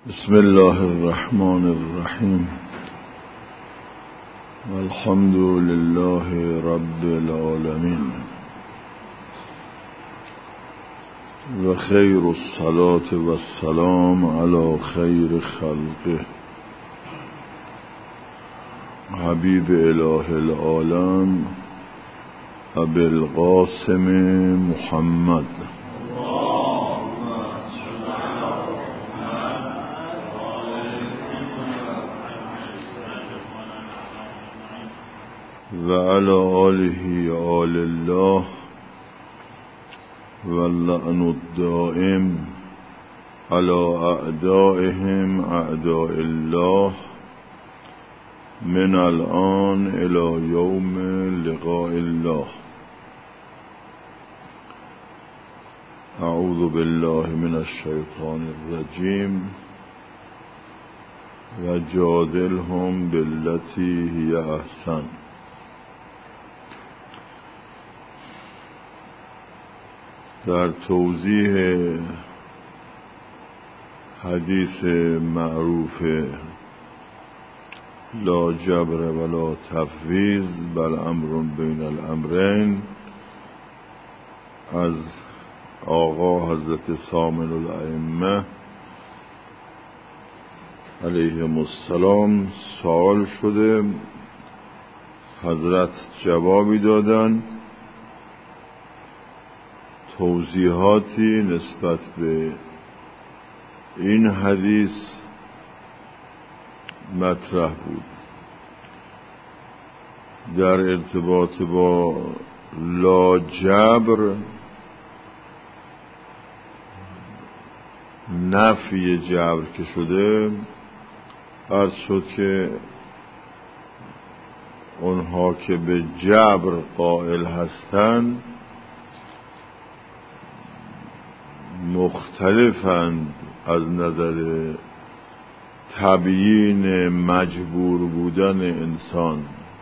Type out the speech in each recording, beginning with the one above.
بسم الله الرحمن الرحیم والحمد لله رب العالمین و خیر الصلاة و السلام علی خیر خلقه حبیب اله العالم ابی القاسم محمد و علی آله آل الله و اللعن الدائم علی اعدائهم اعداء الله من الآن الى یوم لقاء الله. اعوذ بالله من الشیطان الرجیم و جادلهم بالتی هی احسن. در توضیح حدیث معروف لا جبر ولا تفویض بل امر بین الامرین از آقا حضرت سامن الائمه علیهم السلام سوال شده، حضرت جوابی دادن، توضیحاتی نسبت به این حدیث مطرح بود. در ارتباط با لا جبر، نفی جبر که شده، عرض شد که اونها که به جبر قائل هستند مختلفند از نظر تبیین مجبور بودن انسان.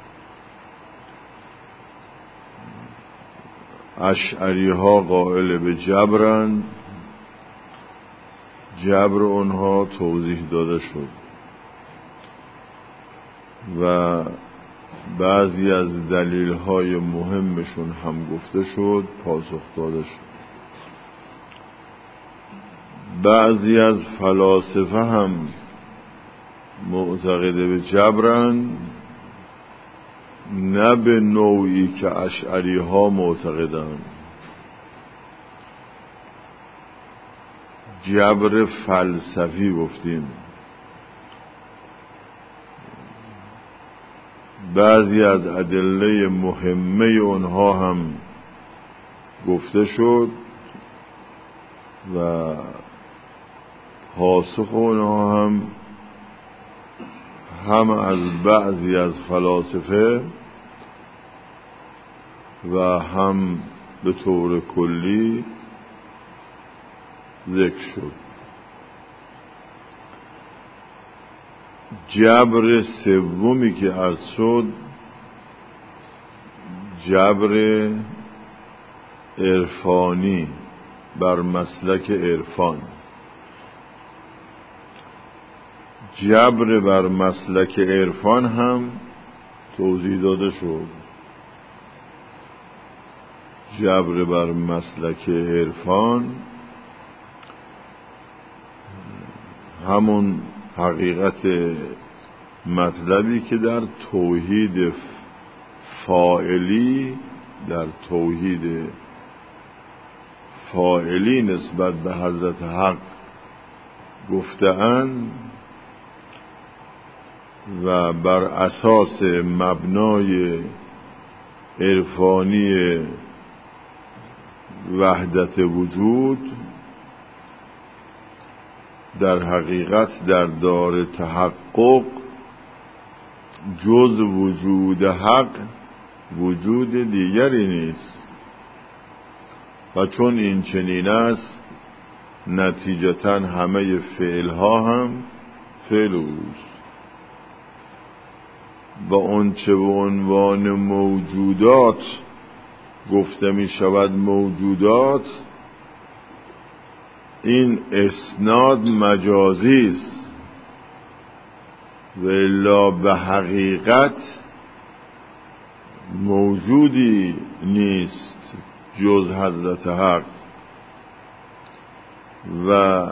اشعری ها قائل به جبرند، جبر اونها توضیح داده شد و بعضی از دلیل های مهمشون هم گفته شد، پاسخ داده شد. بعضی از فلاسفه هم معتقد به جبرند، نه به نوعی که اشعری ها معتقدند. جبر فلسفی گفتیم. بعضی از ادله مهمه اونها هم گفته شد و پاسخ اونها هم از بعضی از فلاسفه و هم به طور کلی ذکر شد. جبر سومی که عرض شد جبر عرفانی بر مسلک عرفان. جبر بر مسلک عرفان هم توضیح داده شد. جبر بر مسلک عرفان همون حقیقت مطلبی که در توحید فاعلی، در توحید فاعلی نسبت به حضرت حق گفته‌اند و بر اساس مبنای عرفانی وحدت وجود در حقیقت در دار تحقق جز وجود حق وجود دیگری نیست و چون این چنین است نتیجتاً همه فعلها هم فعل اوست و اون چه به عنوان موجودات گفته می شود موجودات، این اسناد مجازی است و الا به حقیقت موجودی نیست جز حضرت حق. و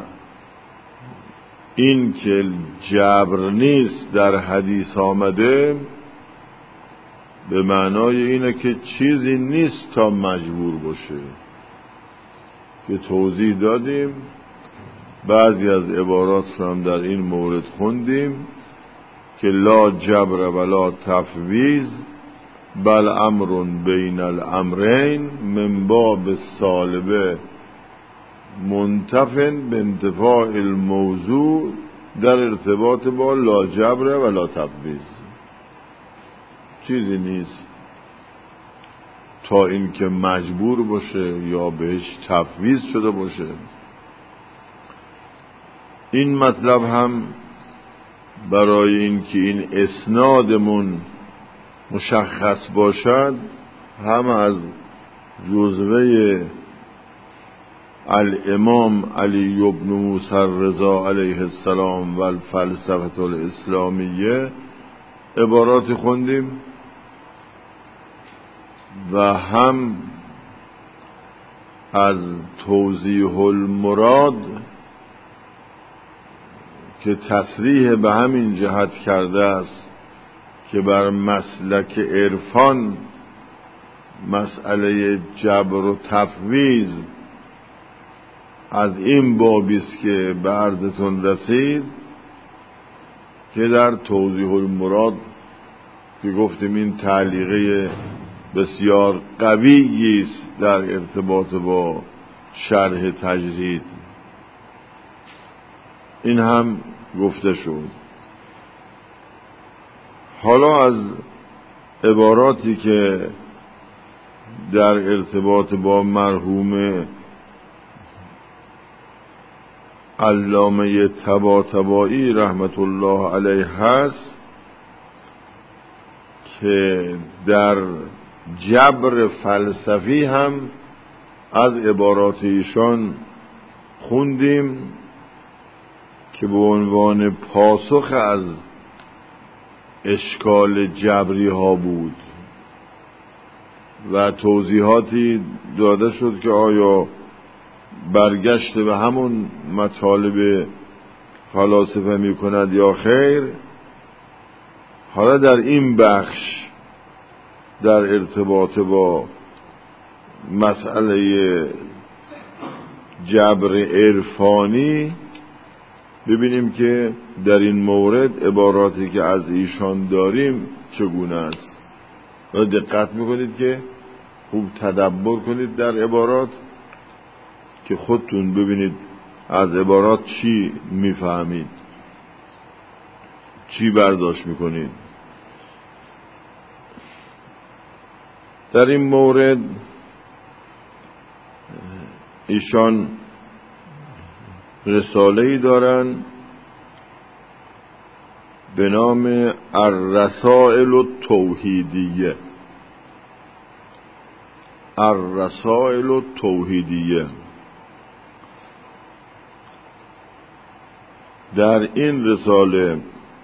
این که جبر نیست در حدیث آمده به معنای اینه که چیزی نیست تا مجبور باشه، که توضیح دادیم. بعضی از عبارات رو هم در این مورد خوندیم که لا جبر ولا تفویض بل امر بین الامرین من باب سالبه منتفن به انتفاع الموضوع در ارتباط با لا جبر ولا تفویض. چیزی نیست تا این که مجبور باشه یا بهش تفویض شده باشه. این مطلب هم برای این که این اسنادمون مشخص باشد هم از جزوه الامام علی بن موسی الرضا علیه السلام و الفلسفه الاسلامیه عبارات خوندیم و هم از توضیح المراد که تصریح به همین جهت کرده است که بر مسلک عرفان مسئله جبر و تفویض از این بابی است که به عرضتون رسید، که در توضیح المراد که گفتیم این تعلیقه بسیار قوی است در ارتباط با شرح تجرید. این هم گفته شد. حالا از عباراتی که در ارتباط با مرحوم علامه طباطبایی رحمت الله علیه هست که در جبر فلسفی هم از عبارات ایشان خوندیم که به عنوان پاسخ از اشکال جبری ها بود و توضیحاتی داده شد که آیا برگشت به همون مطالب فلاسفه می کند یا خیر. حالا در این بخش در ارتباط با مسئله جبر عرفانی ببینیم که در این مورد عباراتی که از ایشان داریم چگونه است و دقت میکنید که خوب تدبر کنید در عبارات که خودتون ببینید از عبارات چی میفهمید، چی برداشت میکنید. در این مورد ایشان رساله‌ای دارن به نام الرسائل التوحیدیه. الرسائل التوحیدیه. در این رساله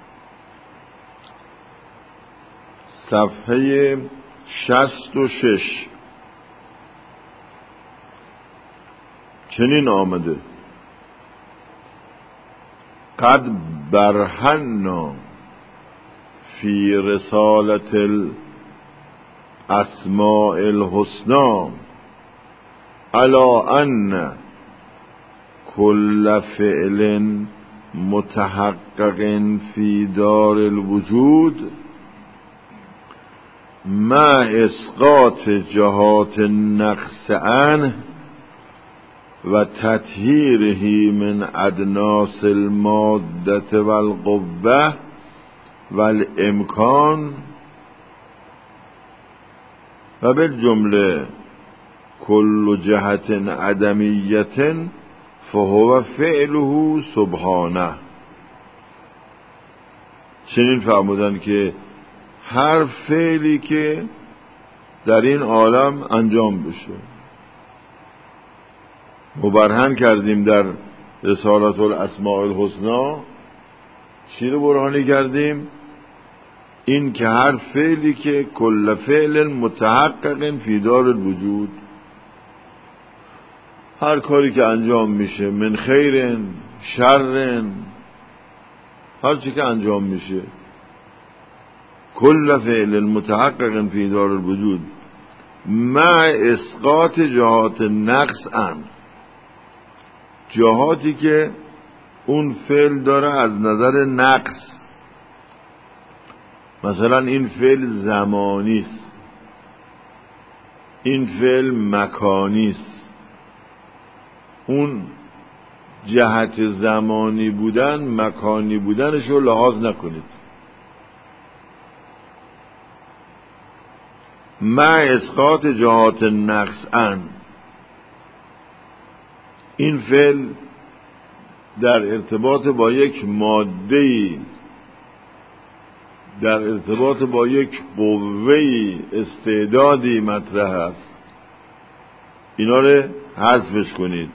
صفحه 66 چنین آمده: قد برهنا فی رسالت الاسماء الحسنى علی ان کل فعل متحقق فی دار الوجود مع اسقاط جهات النقص عنه و تطهیره من ادناس الماده والقوه والامکان و بالجمله کل جهت عدمیت فهو فعله سبحانه. چنین فرمودن که هر فعلی که در این عالم انجام بشه، مبرهن کردیم در رسالت الاسماء الحسنى چی رو برهانی کردیم؟ این که هر فعلی که کل فعل متحقق فی دار الوجود، هر کاری که انجام میشه، من خیر شر، هر چی که انجام میشه، کل فعل متحقق فی دار الوجود مع اسقاط جهات نقص اند، جهاتی که اون فعل داره از نظر نقص. مثلا این فعل زمانی است، این فعل مکانی است. اون جهت زمانی بودن مکانی بودنش رو لحاظ نکنید. مع اسقاط جهات نقص ان، این فعل در ارتباط با یک ماده‌ای، در ارتباط با یک قوه‌ای، استعدادی مطرح است. اینا رو حذفش کنید.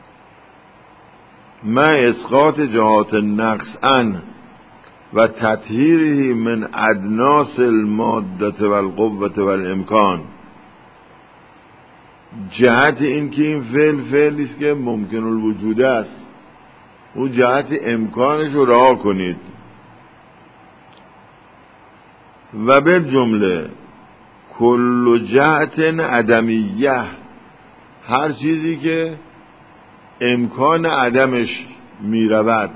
مع اسقاط جهات نقص ان و تطهیره من ادناس الماده و القوه و الامکان، جهت این که این فعلی است که ممکن الوجود است، اون جهت امکانش رو رها کنید. و به جمله کل جهت عدمیه، هر چیزی که امکان عدمش میرود،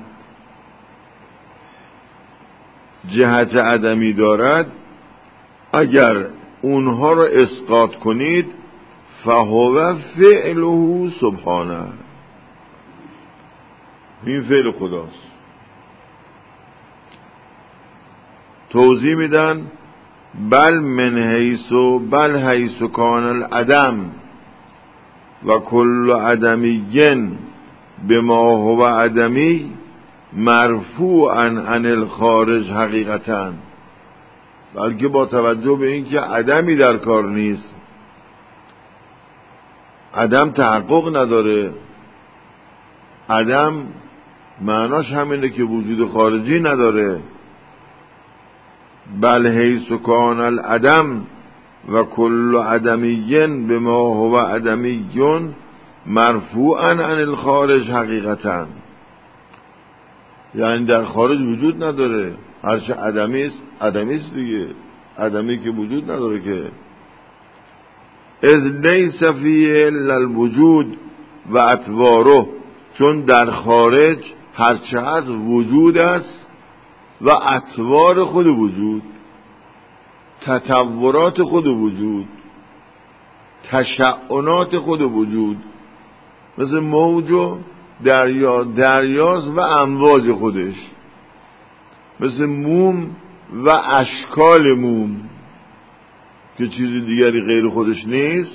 جهت عدمی دارد، اگر اونها رو اسقاط کنید فهو فعله سبحانه، این فعل خداست. توضیح میدن بل حیث کان العدم و کل عدمی بما هو عدمی مرفوعا عن الخارج حقیقتا، بلکه با توجه به اینکه عدمی در کار نیست، عدم تحقق نداره، عدم معناش همینه که وجود خارجی نداره. بل حیث کان العدم و کل عدمی بما هو عدمی مرفوعا عن الخارج حقیقتا، یعنی در خارج وجود نداره، هرچه عدمی است دیگه، عدمی که وجود نداره که. اذ لیس فیه الا الوجود و اطواره، چون در خارج هرچه از وجود است و اطوار خود وجود، تطورات خود وجود، تشعنات خود وجود، مثل موج و دریاست و امواج خودش، مثل موم و اشکال موم که چیزی دیگری غیر خودش نیست.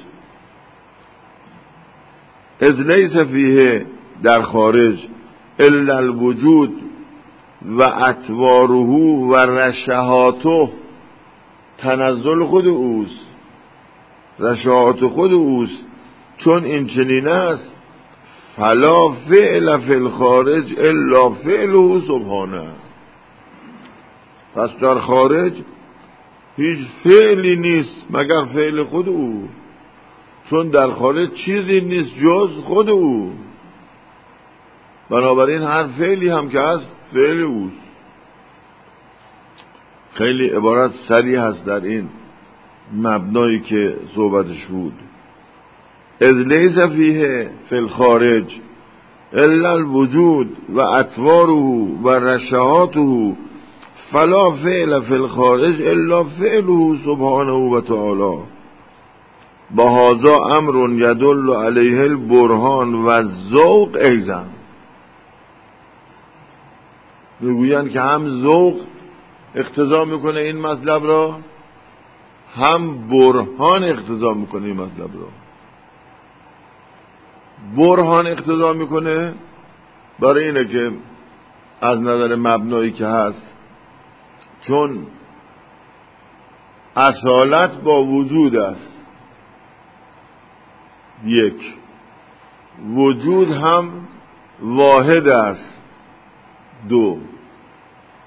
اذ لیس فیه، در خارج، الا الوجود و اطواره و رشحاته، تنزل خود اوست، رشحات خود اوست. چون این چنین است فلا فعل فی الخارج الا فعله سبحانه، پس در خارج هیچ فعلی نیست مگر فعل خود او، چون در خارج چیزی نیست جز خود او. بنابراین هر فعلی هم که هست فعل اوست. خیلی عبارت سریع هست در این مبنایی که صحبتش بود. اذ لیس فیه فی الخارج الا الوجود و اطواره و رشحاته فلا فعل فی الخارج الا فعله سبحانه و تعالی. بهذا امر یدل علیه البرهان و الذوق ایضا، میگویند که هم ذوق اقتضا میکنه این مطلب را، هم برهان اقتضا میکنه این مطلب را. برهان اقتضا میکنه برای اینه که از نظر مبنایی که هست، چون اصالت با وجود است، یک، وجود هم واحد است، دو،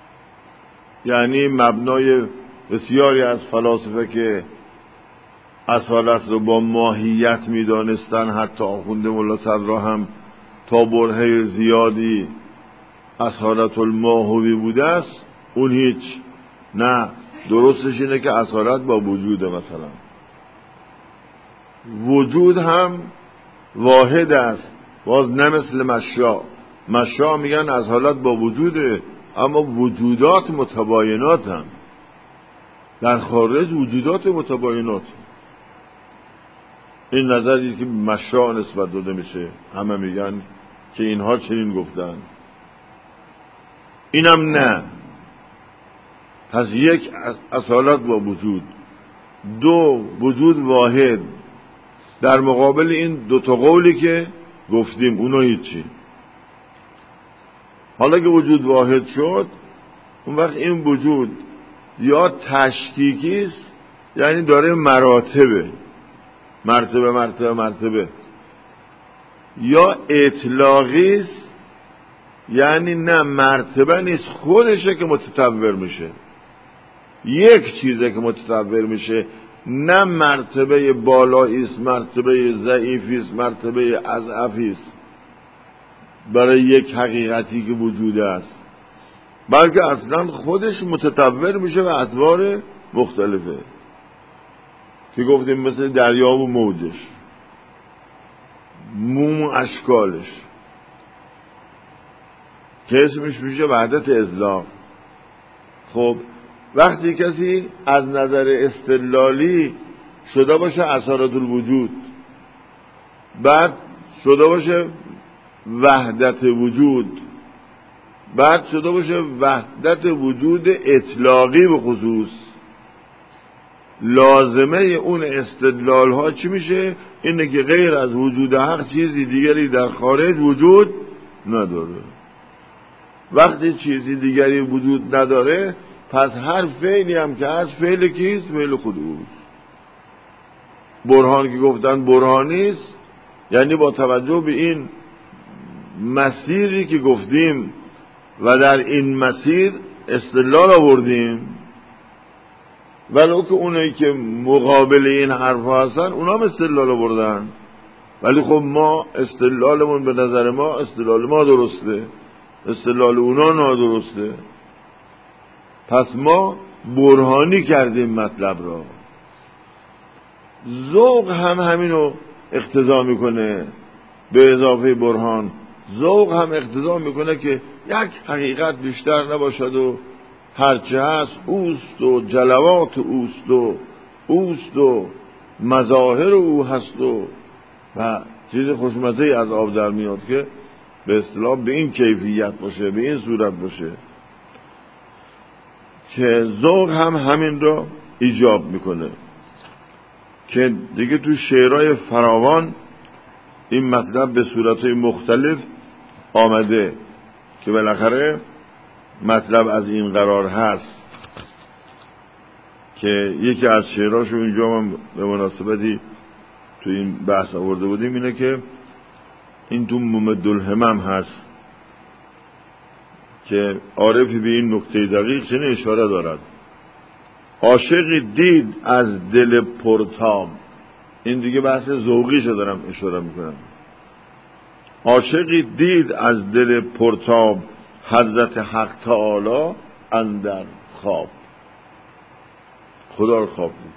یعنی مبنای بسیاری از فلاسفه که اصالت رو با ماهیت میدانستن، حتی آخوند ملا صدرا هم تا برهه زیادی اصالت الماهوی بوده است، اون هیچ. نه، درستش اینه که اصالت با وجوده. مثلا وجود هم واحد است، باز نه مثل مشا میگن اصالت با وجوده، اما وجودات متباینات هم در خارج، وجودات متباینات. این نظری که مشا نسبت داده میشه، همه میگن که اینها چنین گفتن، اینم نه. پس یک اصالت با وجود، دو وجود واحد، در مقابل این دوتا قولی که گفتیم اونو هیچی. حالا که وجود واحد شد، اون وقت این وجود یا تشکیکی است، یعنی داره مرتبه، یا اطلاقی است، یعنی نه مرتبه نیست، خودشه که متطور میشه. یک چیزه که متطور میشه، نه مرتبه بالایی است، مرتبه ضعیفی است، مرتبه اضعفی است برای یک حقیقتی که وجود است، بلکه اصلا خودش متطور میشه و اطوار مختلفه که گفتیم مثل دریا و موجش، موم و اشکالش، که اسمش میشه وحدت اطلاق. خب وقتی کسی از نظر استدلالی شده باشه اصالت الوجود، بعد شده باشه وحدت وجود، بعد شده باشه وحدت وجود اطلاقی به خصوص، لازمه اون استدلال ها چی میشه؟ اینه که غیر از وجود حق چیزی دیگری در خارج وجود نداره. وقتی چیزی دیگری وجود نداره، پس هر فعلی هم که هست فعل کیست؟ فعل خود اوست. برهان که گفتن برهانیست، یعنی با توجه به این مسیری که گفتیم و در این مسیر استدلال آوردیم، ولو که اونایی که مقابل این حرف هستن اونا هم استدلال آوردن، ولی خب ما استدلالمون به نظر ما استدلال ما درسته، استدلال اونا نادرسته. پس ما برهانی کردیم مطلب را. ذوق هم همینو اقتضا میکنه، به اضافه برهان ذوق هم اقتضا میکنه که یک حقیقت بیشتر نباشد و هرچه هست اوست و جلوات اوست و مظاهر او هست و چیز خوشمزه از آب در میاد که به اصطلاح به این کیفیت باشه، به این صورت باشه، که ذوق هم همین رو ایجاب میکنه. که دیگه تو شعرهای فراوان این مطلب به صورتهای مختلف آمده که بالاخره مطلب از این قرار هست. که یکی از شعرهاشو اینجا هم به مناسبتی تو این بحث آورده بودیم، اینه که این تو ممدالهمم هست که عارفی به این نکته دقیق چنین اشاره دارد: عاشقی دید از دل پرتاب. این دیگه بحث ذوقیشو دارم اشاره میکنم. عاشقی دید از دل پرتاب، حضرت حق تعالی اندر خواب. خدا رو خواب دید،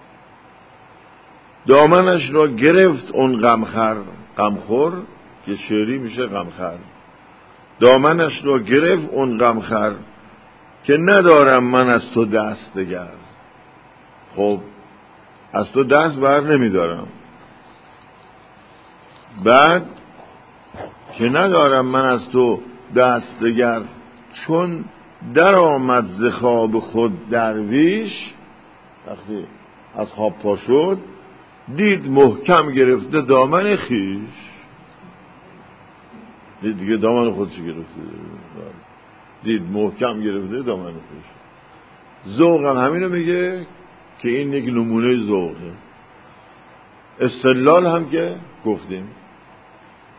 دامنش را گرفت اون غمخور که شعری میشه غمخر. دامنش را گرفت اون غمخر که ندارم من از تو دست دگر. خب از تو دست بر نمیدارم. بعد که ندارم من از تو دست دگر، چون در آمد ز خواب خود درویش. وقتی از خواب پا شد دید محکم گرفته دامن خیش. دید دیگه دامن خودش گرفته، دید محکم گرفته دامن خیش. ذوق هم همینو میگه که این یک نمونه ذوقه. استدلال هم که گفتیم.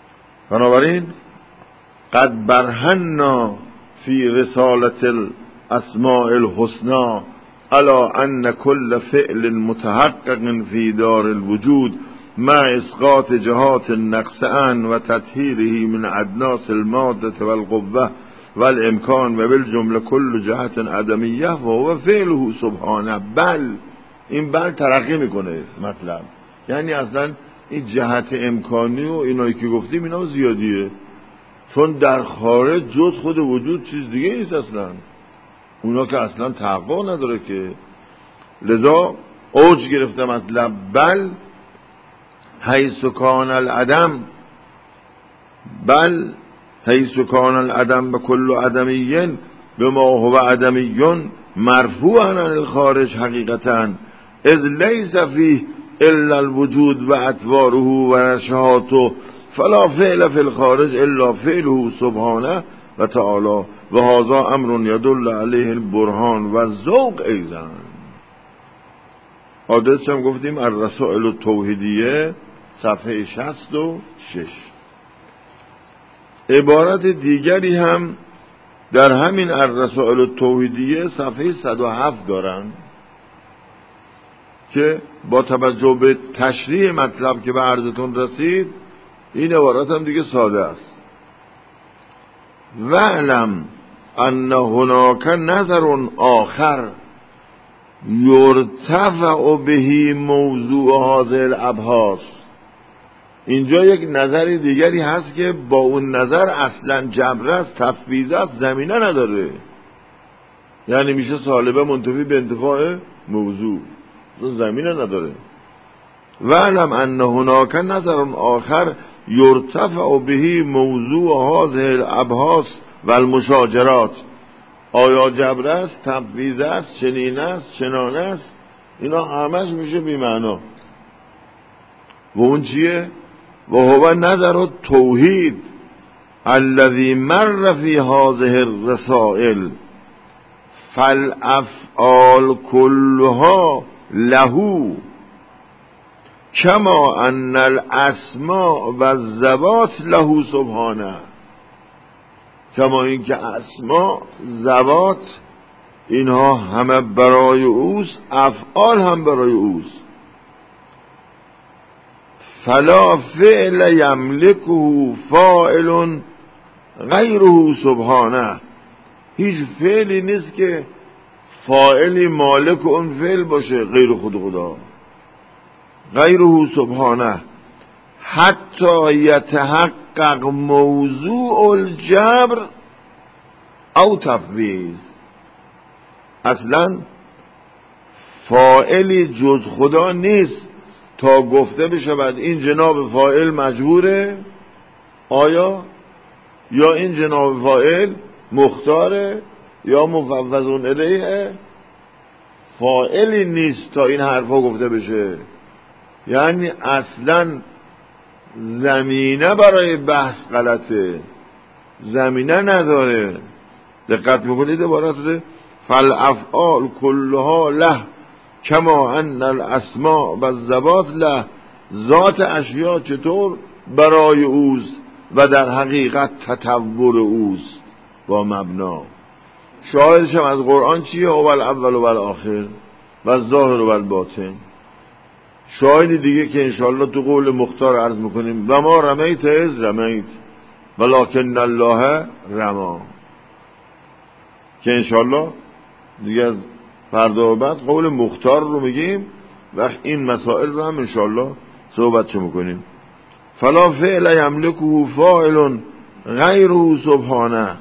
بنابراین قد برهنا فی رسالت الاسماء الحسنى الا ان كل فعل متحقق في دار الوجود مع اسقاط جهات النقص عن و تطهیره من ادناس الماده والقوه والامکان و بالجمله كل جهت عدمیه و هو فعله سبحانه. بل این بل ترقی میکنه مطلب، یعنی اصلا این جهت امکانی و اینایی که گفتیم اینا زیادیه، چون در خارج جز خود وجود چیز دیگه نیست اصلا، اونا که اصلا تحقق نداره که. لذا اوج گرفته مطلب بل حیث کان العدم، بل حیث کان العدم به کل عدمیین به ما هو عدمیون مرفوعا عن الخارج حقیقتا اذ لیس فیه الا الوجود و اطواره و نشاطه فلا فعل فی الخارج الا فعله سبحانه و تعالی و هذا امر یدل علیه البرهان و الذوق ایضا. آدرس هم گفتیم الرسائل التوحیدیه صفحه 66. عبارت دیگری هم در همین الرسائل التوحیدیه صفحه 107 دارن که با توجه به تشریح مطلب که به عرضتون رسید این عبارت هم دیگه ساده است. وَاعْلَمْ أَنَّ هُنَاكَ نَظَرٌ آخر یرتفع به موضوع هذه الابحاث. اینجا یک نظر دیگری هست که با اون نظر اصلا جبر است، تفویض است، زمینه نداره، یعنی میشه سالبه منتفی به انتفاع موضوع، زمینه نداره. وَاعْلَمْ أَنَّ هُنَاكَ نَظَرٌ آخر یرتفع به موضوع هذه الابحاث و المشاجرات. آیا جبر است، تفویض است، چنین است، چنان است، اینا همش میشه بی معنا. و اون چیه؟ و هو نظر التوحید الذي مر في هذه الرسائل فالافعال كلها له کما ان الاسماء و الذوات له سبحانه. کما این که اسماء، ذوات اینها همه برای اوست، افعال هم برای اوست. فلا فعل یملکه فاعل غیره سبحانه. هیچ فعلی نیست که فاعلی مالک اون فعل باشه غیر خود خدا، غیره سبحانه. حتی یتحقق موضوع الجبر او تفویض. اصلا فاعلی جز خدا نیست تا گفته بشود این جناب فاعل مجبوره، آیا یا این جناب فاعل مختاره یا مفوضون الیه. فاعلی نیست تا این حرفا گفته بشه، یعنی اصلا زمینه برای بحث غلطه، زمینه نداره. دقت میکنید عبارت شده فالافعال كلها له کما ان الاسماء و الذوات له. ذات اشیاء چطور برای اوست و در حقیقت تطور اوست با مبنا. شاهدش هم از قرآن چیه؟ اول اول و الاخر و الظاهر و الباطن. شاهدی دیگه که انشاءالله تو قول مختار عرض میکنیم و ما رمیت از رمیت ولکن الله رما، که انشاءالله دیگه از فردا و بعد قول مختار رو میگیم و این مسائل رو هم انشاءالله صحبتشو میکنیم. فلا فعل یملکه فاعل غیره سبحانه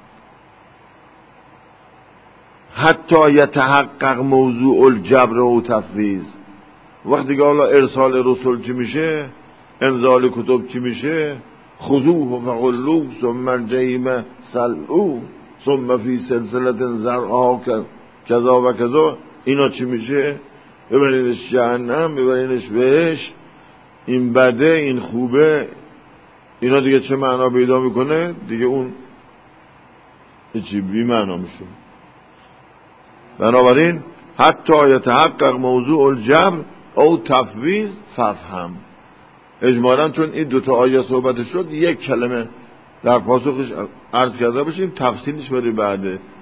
حتی یتحقق موضوع الجبر و تفویض. وقتی که حالا ارسال رسول چی میشه، انزال کتب چی میشه، خذوه فغلوه ثم الجحیم صلوه ثم فی سلسله ذرعها کذا و کذا، اینا چی میشه؟ ببرینش جهنم، ببرینش بهش، این بده این خوبه، اینا دیگه چه معنا پیدا میکنه؟ دیگه اون چی بی معنا میشه. بنابراین حتی یتحقق موضوع الجبر او تفویض ففهم. اجمالاً چون این دوتا آیه صحبت شد، یک کلمه در پاسخش عرض کرده باشیم، تفصیلش برای بعده.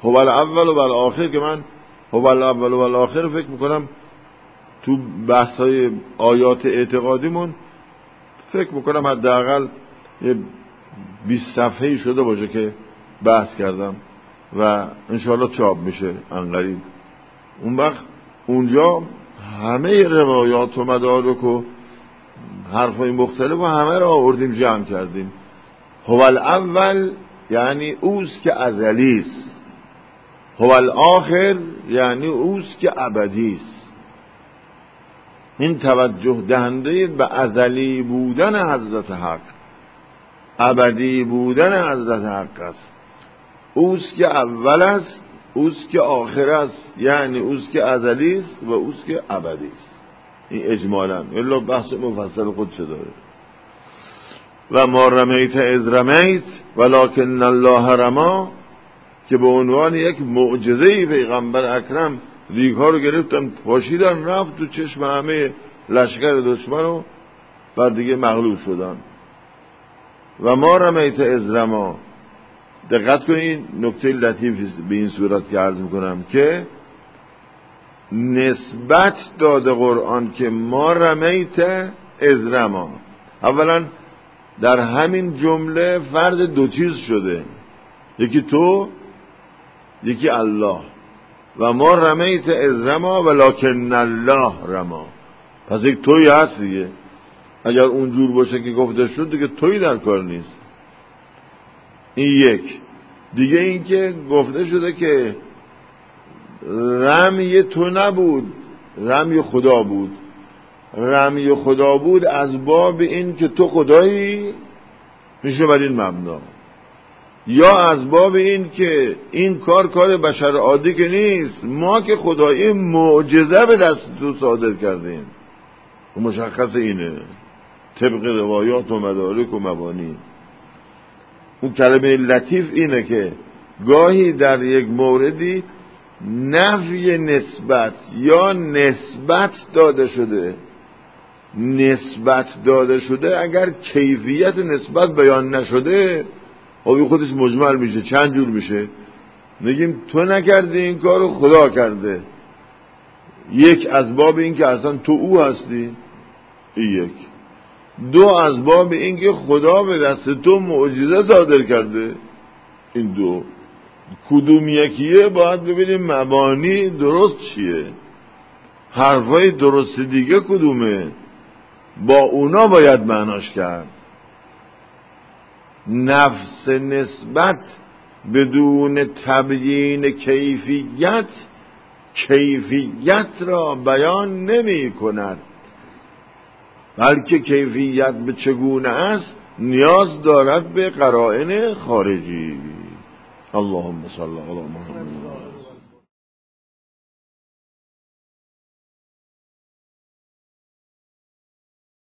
هو الاول و الاخر که من هو الاول و الاخر فکر میکنم تو بحثای آیات اعتقادیمون فکر میکنم حداقل 20 صفحه‌ای شده باشه که بحث کردم و انشاءالله چاپ میشه انقریب. اون وقت اونجا همه روایات و مدارک و حرفای مختلف و همه را آوردیم جمع کردیم. هو الاول یعنی اوست که ازلی است، هو الاخر یعنی اوست که ابدی است. این توجه دهنده به ازلی بودن حضرت حق، ابدی بودن حضرت حق است. اوست که اول است، اوست که آخر است، یعنی اوست که ازلی است و اوست که ابدی است. این اجمالاً الا بحث مفصل خودش داره. و ما رمیت اذ رمیت ولکن الله رما، که به عنوان یک معجزه‌ای پیغمبر اکرم ریگ‌ها رو گرفتن پاشیدن رفت تو چشم همه لشکر دشمن و بعد دیگه مغلوب شدن. و ما رمیت اذ رما، دقت کنین نکته لطیف به این صورت که عرض میکنم که نسبت داده قرآن که ما رمیت اذ رما. اولا در همین جمله فرد دو چیز شده، یکی تو یکی الله. و ما رمیت اذ رما ولکن الله رما، پس یک توی هست دیگه. اگر اونجور باشه که گفته شد دیگه توی در کار نیست. این یک. دیگه این که گفته شده که رمی تو نبود، رمی خدا بود. رمی خدا بود از باب این که تو خدایی، میشه بر این مبنا، یا از باب این که این کار بشر عادی که نیست، ما که خدایی معجزه به دست تو صادر کردیم. و مشخص اینه طبق روایات و مدارک و مبانی. اون کلمه لطیف اینه که گاهی در یک موردی نفی نسبت یا نسبت داده شده. نسبت داده شده اگر کیفیت نسبت بیان نشده خب خودش مجمل میشه. چند جور میشه؟ نگیم تو نکردی این کارو، خدا کرده. یک از باب این که اصلا تو او هستی، این یک. دو از باب این که خدا به دست تو معجزه صادر کرده، این دو. کدوم یکیه باید ببینیم مبانی درست چیه، حرفای درست دیگه کدومه، با اونا باید معناش کرد. نفس نسبت بدون تبیین کیفیت را بیان نمی کند، بلکه کیفیت به چگونه است نیاز دارد به قرائن خارجی. اللهم صل علی محمد.